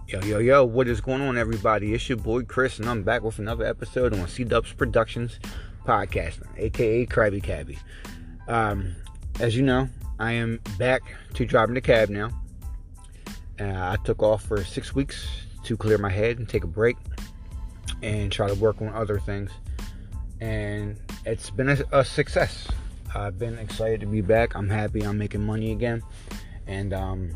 Yo, what is going on, everybody? It's your boy Chris, and I'm back with another episode on C-Dubs Productions Podcasting, aka Krabby Cabby. As you know, I am back to driving the cab now. I took off for 6 weeks to clear my head and take a break and try to work on other things. And it's been a success. I've been excited to be back. I'm happy I'm making money again. And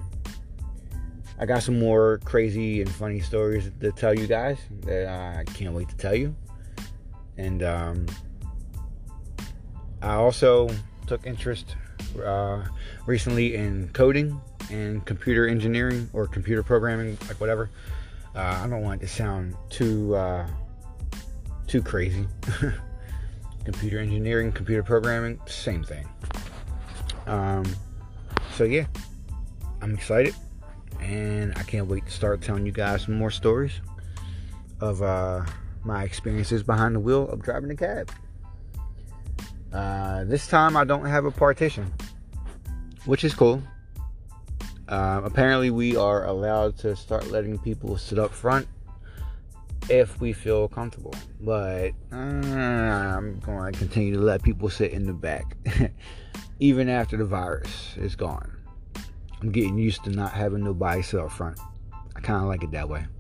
I got some more crazy and funny stories to tell you guys that I can't wait to tell you. And I also took interest recently in coding and computer engineering or computer programming, like whatever. I don't want it to sound too crazy. Computer engineering, computer programming, same thing. So yeah, I'm excited. And I can't wait to start telling you guys some more stories of my experiences behind the wheel of driving a cab. This time I don't have a partition, which is cool. Apparently we are allowed to start letting people sit up front if we feel comfortable. But I'm going to continue to let people sit in the back, even after the virus is gone. I'm getting used to not having nobody sit up front. I kind of like it that way.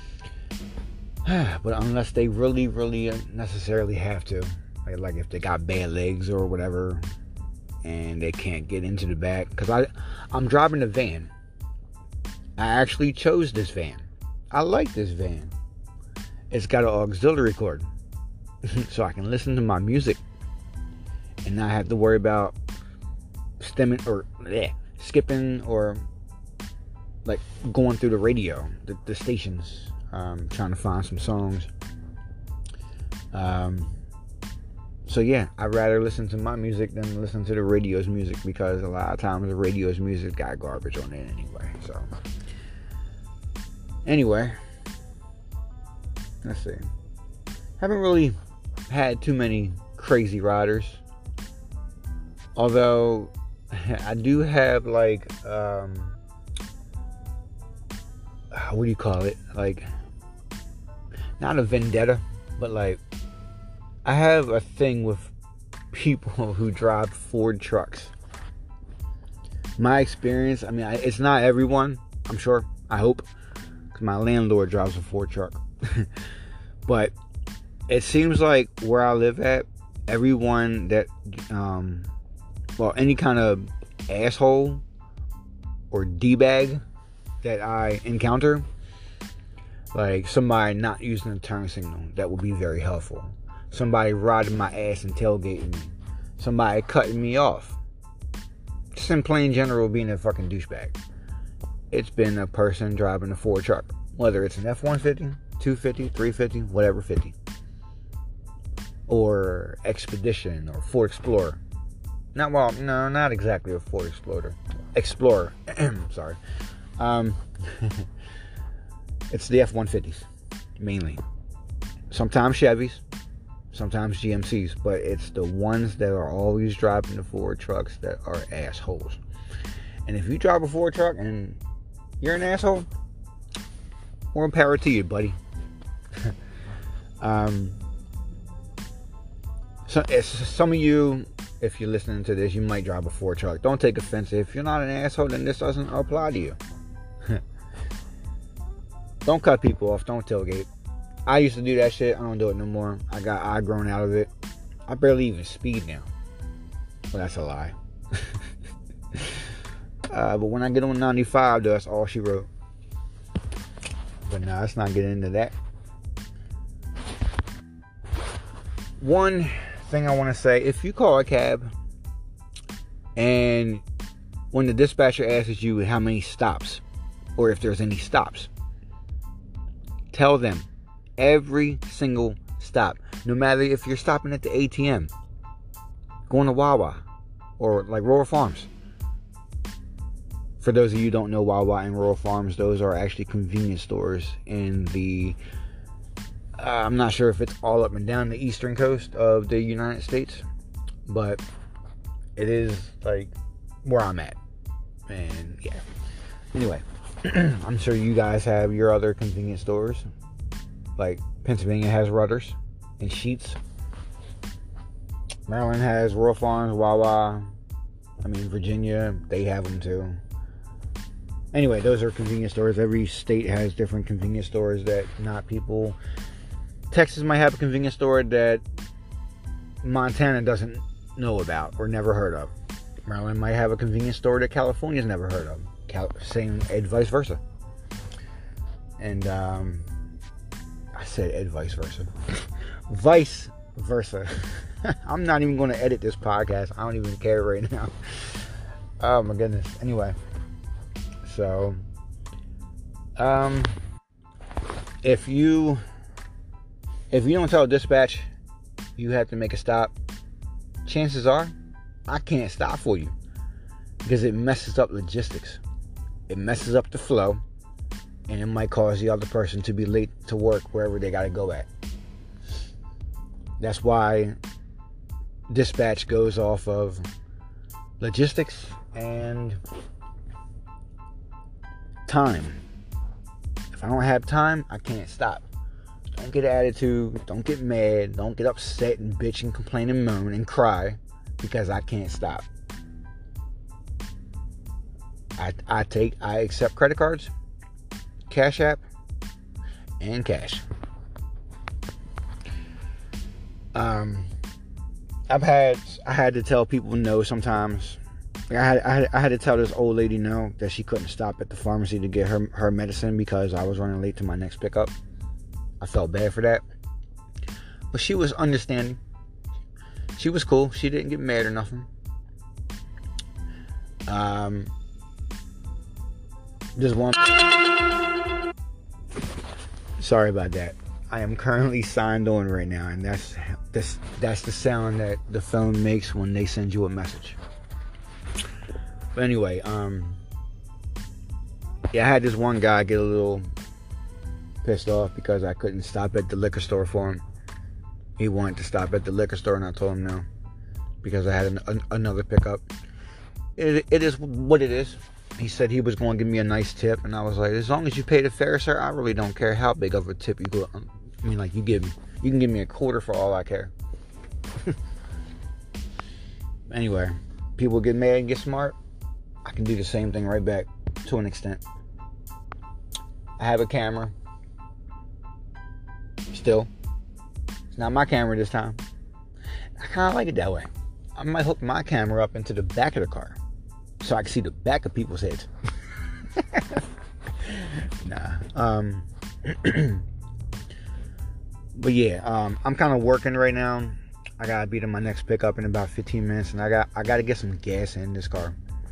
But unless they really necessarily have to, like if they got bad legs or whatever, and they can't get into the back, because I'm driving a van. I actually chose this van. I like this van. It's got an auxiliary cord, so I can listen to my music and not have to worry about skipping or like going through the radio, the stations, trying to find some songs. So yeah, I'd rather listen to my music than listen to the radio's music, because a lot of times the radio's music got garbage on it anyway. So anyway, let's see. Haven't really had too many crazy riders, although I do have like what do you call it? Like, not a vendetta, but like I have a thing with people who drive Ford trucks. My experience, I mean, it's not everyone, I'm sure, I hope, because my landlord drives a Ford truck. But it seems like where I live at, everyone that any kind of asshole or D-bag that I encounter, like somebody not using a turn signal, that would be very helpful. Somebody riding my ass and tailgating me. Somebody cutting me off. Just in plain general being a fucking douchebag. It's been a person driving a Ford truck. Whether it's an F-150, 250, 350, whatever 50. Or Expedition or Ford Explorer. Not exactly a Ford Explorer. Sorry. It's the F-150s, mainly. Sometimes Chevys, sometimes GMCs, but it's the ones that are always driving the Ford trucks that are assholes. And if you drive a Ford truck and you're an asshole, more power to you, buddy. So some of you, if you're listening to this, you might drive a Ford truck. Don't take offense. If you're not an asshole, then this doesn't apply to you. Don't cut people off. Don't tailgate. I used to do that shit. I don't do it no more. I grown out of it. I barely even speed now. Well, that's a lie. But when I get on 95, that's all she wrote. But nah, let's not get into that. One thing I want to say, if you call a cab and when the dispatcher asks you how many stops or if there's any stops, tell them every single stop, no matter if you're stopping at the ATM, going to Wawa or like Rural Farms. For those of you who don't know, Wawa and Rural Farms, those are actually convenience stores in the I'm not sure if it's all up and down the eastern coast of the United States, but it is like where I'm at. And yeah. Anyway, I'm sure you guys have your other convenience stores. Like Pennsylvania has Rudders and Sheetz. Maryland has Royal Farms, Wawa. Virginia, they have them too. Anyway, those are convenience stores. Every state has different convenience stores that not people. Texas might have a convenience store that Montana doesn't know about or never heard of. Maryland might have a convenience store that California's never heard of. Same, and vice versa. And I said Ed vice versa. Vice versa. I'm not even going to edit this podcast. I don't even care right now. Oh my goodness. Anyway. So, if you don't tell dispatch you have to make a stop, chances are I can't stop for you because it messes up logistics. It messes up the flow, and it might cause the other person to be late to work wherever they got to go at. That's why dispatch goes off of logistics and time. If I don't have time, I can't stop. Don't get attitude. Don't get mad. Don't get upset and bitch and complain and moan and cry because I can't stop. I accept credit cards, Cash App, and cash. I had to tell people no sometimes. I had to tell this old lady no that she couldn't stop at the pharmacy to get her medicine because I was running late to my next pickup. I felt bad for that. But she was understanding. She was cool. She didn't get mad or nothing. Just one. Sorry about that. I am currently signed on right now, and that's the sound that the phone makes when they send you a message. But anyway, I had this one guy get a little pissed off because I couldn't stop at the liquor store for him. He wanted to stop at the liquor store, and I told him no because I had another pickup. It is what it is. He said he was going to give me a nice tip, and I was like, as long as you pay the fare, sir, I really don't care how big of a tip you go. You can give me a quarter for all I care. Anyway, people get mad and get smart. I can do the same thing right back to an extent. I have a camera. Still, it's not my camera this time. I kind of like it that way. I might hook my camera up into the back of the car so I can see the back of people's heads. Nah. But yeah, I'm kind of working right now. I gotta be to my next pickup in about 15 minutes, and I gotta get some gas in this car.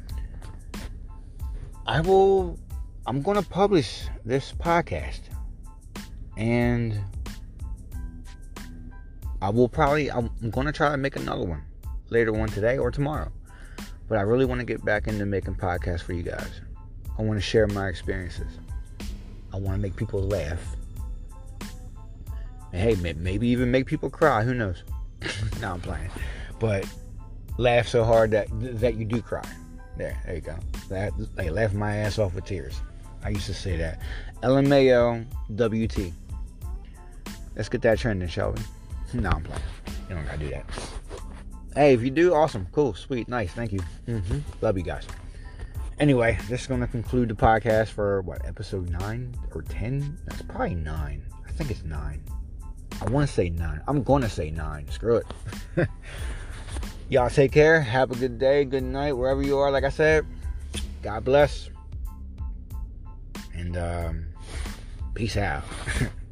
I'm gonna publish this podcast, and I'm gonna try to make another one later on today or tomorrow. But I really want to get back into making podcasts for you guys. I want to share my experiences. I want to make people laugh. And hey, maybe even make people cry. Who knows? No, I'm playing. But laugh so hard that you do cry. There you go. Laugh my ass off with tears. I used to say that. LMAO-WT. Let's get that trending, shall we? No, I'm playing. You don't gotta do that. Hey, if you do, awesome, cool, sweet, nice, thank you. Love you guys. Anyway, this is going to conclude the podcast for, episode 9 or 10? That's probably 9. I think it's 9. I want to say 9. I'm going to say 9. Screw it. Y'all take care. Have a good day, good night, wherever you are. Like I said, God bless. And peace out.